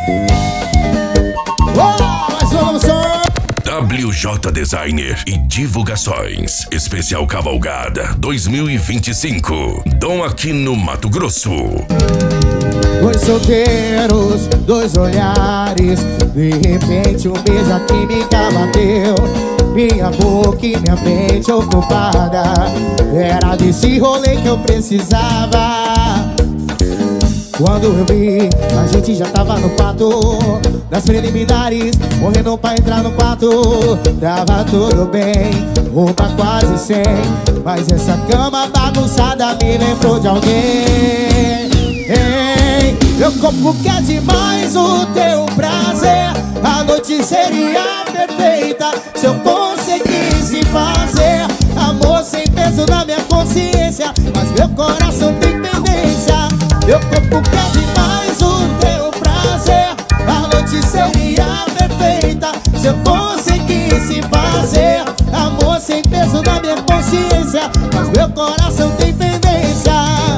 Mais uma som. WJ Designer e Divulgações. Especial Cavalgada 2025. Dom Aquino, Mato Grosso. Dois solteiros, dois olhares. De repente um beijo a química bateu. Minha boca e minha mente ocupada. Era desse rolê que eu precisava. Quando eu vi, a gente já tava no quarto das preliminares, morrendo pra entrar no quarto. Tava tudo bem, roupa quase sem, mas essa cama bagunçada me lembrou de alguém. Ei, meu corpo quer demais o teu prazer. A noite seria perfeita se eu conseguisse fazer amor sem peso na minha consciência, mas meu coração tem pendência. Meu corpo quer demais o teu prazer. A noite seria perfeita se eu conseguisse fazer amor sem peso na minha consciência, mas meu coração tem pendência.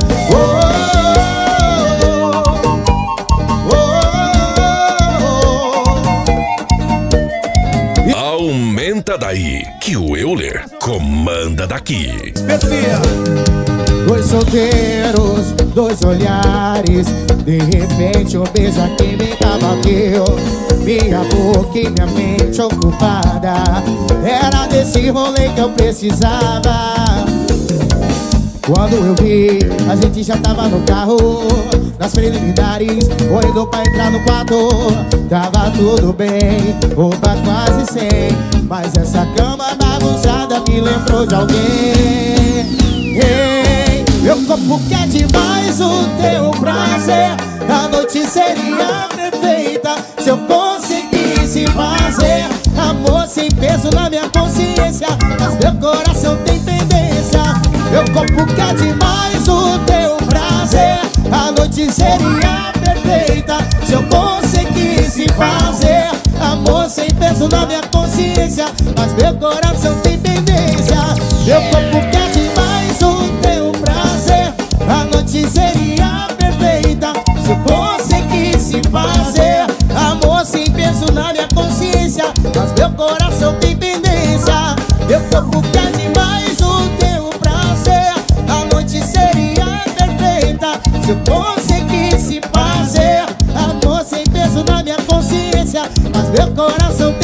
Aumenta daí, que o Euler comanda daqui. Dois solteiros, dois olhares. De repente um beijo a química bateu. Minha boca e minha mente ocupada. Era desse rolê que eu precisava. Quando eu vi, a gente já tava no carro nas preliminares, correndo pra entrar no quarto. Tava tudo bem, roupa quase sem, mas essa cama bagunçada me lembrou de alguém. Ei, meu corpo quer demais o teu prazer. A noite seria perfeita se eu conseguisse fazer amor sem peso na minha consciência, mas meu coração tem pendência. Meu corpo quer demais o teu prazer. A noite seria perfeita se eu conseguisse fazer amor sem peso na minha consciência, mas meu coração tem pendência. Meu corpo quer demais o teu prazer. A noite seria perfeita se eu conseguisse fazer amor sem peso na minha consciência, mas meu coração tem pendência. Meu corpo quer demais o teu prazer. A noite seria perfeita se eu conseguisse fazer amor sem peso na minha consciência, mas meu coração tem